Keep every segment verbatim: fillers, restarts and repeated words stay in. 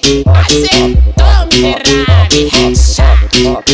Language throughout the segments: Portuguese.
Acertou, miserável, headshot.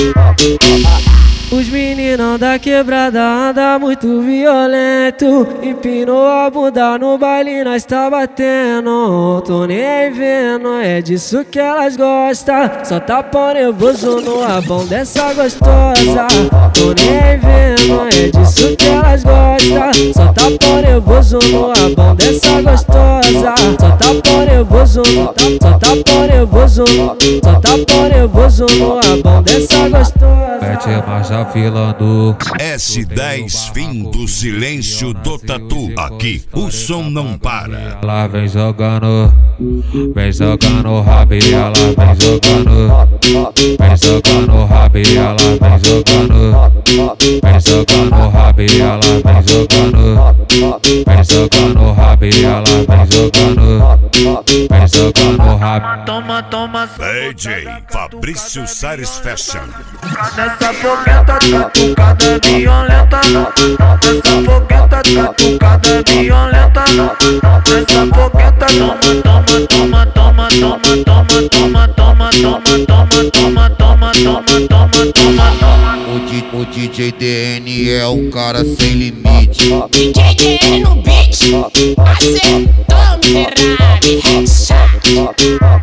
Os meninão da quebrada anda muito violento. Empinou a bunda no baile, nós tá batendo. Tô nem aí vendo, é disso que elas gostam. Só tá pau nervoso no rabão dessa gostosa. Tô nem aí vendo, é disso que elas gostam. Só tá pau nervoso no rabão dessa gostosa. Só tá pau nervoso, só tá pau nervoso, só tá pau nervoso no rabão dessa gostosa. Mete marcha filando. S dez, fim do silêncio do tatu. Aqui o som não para. Ela vem jogando, vem jogando rabi, ela vem jogando, vem jogando rabi, ela vem jogando, vem jogando rabi, ela vem jogando, vem jogando rabi, ela vem jogando, vem jogando rabi. Toma, toma, D J Fabrício Sares Fashion. nessa fogueta catucada violenta, nessa fogueta catucada violenta, nessa fogueta toma, toma, toma, toma, toma, toma, toma, toma, toma, toma, toma, toma, toma, toma. O, D, o D J D N é um cara sem limite. D J D N no beat. Acertou, miserável, headshot.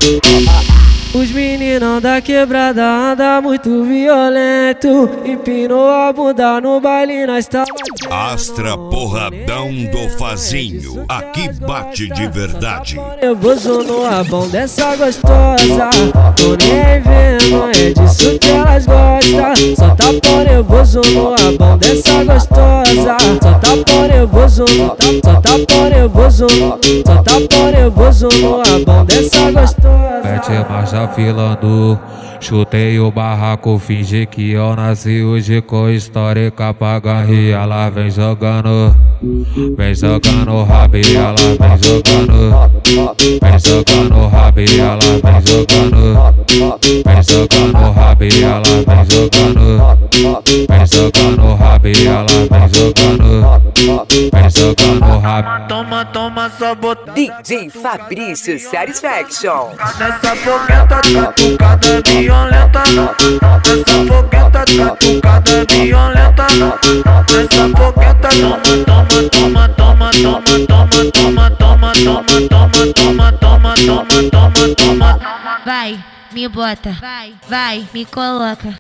Os meninão da quebrada anda muito violento. Empinou a bunda no baile, nós tá batendo. Astra Porradão do Fazinho. Aqui bate de verdade. Nervoso no rabão dessa gostosa. Tô nem aí vendo, é disso que elas gostam. Só tá pau nervoso no rabão dessa gostosa. Só tá pau nervoso, só tá pau nervoso, só tá pau nervoso no rabão dessa gostosa. Mete marcha filando. Chutei o barraco, fingi que eu nasci hoje com histórica pra garrir. Ela vem jogando, vem jogando rabi, ela vem jogando, vem jogando rabi, ela vem jogando, vem jogando rabi, ela vem jogando, vem jogando rabi, ela vem jogando, vem jogando rabi. Toma, toma, só botar D J Fabrício Satisfaction. nessa fogueta catucada violenta, nessa fogueta catucada violenta, nessa fogueta toma, toma, toma, toma, toma, toma, toma, toma, toma, toma, toma, toma, toma, toma, toma. Vai, me bota, vai, vai, me coloca.